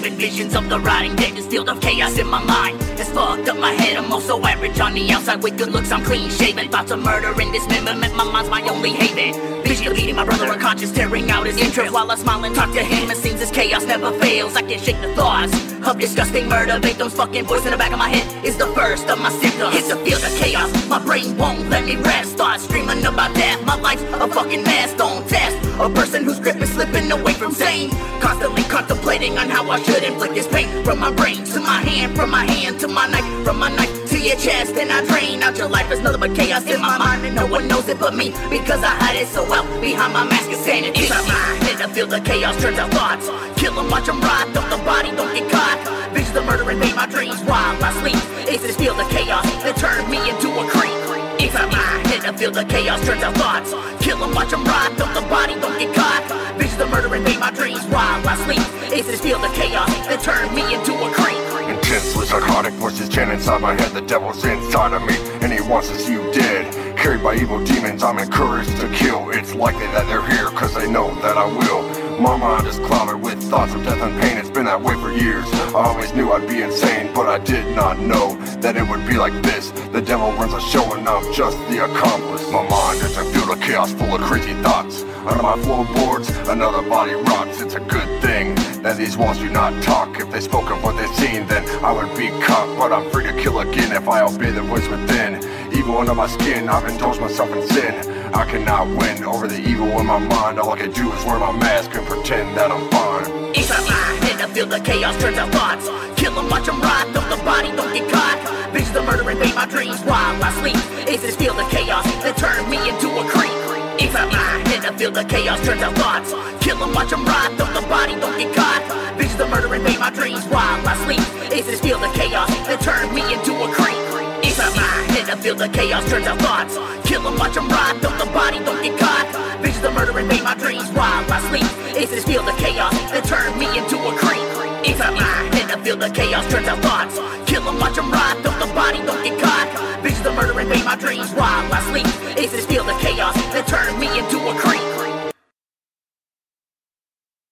dreaming visions of the rotting dead. This field of chaos in my mind it's fucked up my head. I'm also average on the outside with good looks, I'm clean shaven. Thoughts of murder and dismemberment, my mind's my only haven. Vision of eating my brother unconscious, tearing out his entrails while I smile and talk to him. It seems this chaos never fails. I can't shake the thoughts of disgusting murder. Victim's fucking voice in the back of my head is the first of my symptoms. It's a field of chaos, my brain won't let me rest. Start screaming about death, my life's a fucking mess. Don't test a person whose grip is slipping away from sane. Constantly contemplating on how I should inflict this pain. From my brain to my hand, from my hand to my knife, from my knife to your chest, and I drain out your life. There's nothing but chaos in my mind, and no one knows it but me, because I hide it so well behind my mask of sanity. Inside my head, I feel the chaos turns out thoughts. Kill them, watch them rot, though the body don't get caught. Visions of murder invade my dreams while I sleep. It's this field of chaos that turned me into a creep. Inside my head, I feel the chaos turns out thoughts. Kill them, watch them rot, though the body don't get caught. Visions of murder invade my dreams while I sleep. It's this field of chaos that turned me into a creep. Intensely psychotic voices chant inside my head. The devil's inside of me, and he wants to see you dead. Carried by evil demons, I'm encouraged to kill. It's likely that they're here, cause they know that I will. My mind is clouded with thoughts of death and pain. It's been that way for years. I always knew I'd be insane, but I did not know that it would be like this. The devil runs a show and I'm just the accomplice. My mind is a field of chaos full of crazy thoughts. Under my floorboards, another body rots. It's a good thing that these walls do not talk. If they spoke of what they've seen, then I would be caught. But I'm free to kill again if I obey the voice within. Evil under my skin, I've indulged myself in sin. I cannot win over the evil in my mind. All I can do is wear my mask and pretend that I'm fine. Inside my head, I feel the chaos turns out thoughts. Kill them, watch them rot, though the body don't get caught. Visions of murder invade my dreams while I sleep. It's this field of chaos that turned me into a creep. Inside my head, I feel the chaos turns out thoughts. Kill them, watch them rot, though the body don't get caught. Visions of murder invade my dreams while I sleep. It's this field of chaos that turned me into a creep. Inside my head, I feel the chaos turns out thoughts. Kill them, watch them rot, though the body don't get caught. Visions of murder invade my dreams while I sleep. It's this field of chaos that turned me into a creep. Inside my head, I feel the chaos turns out thoughts.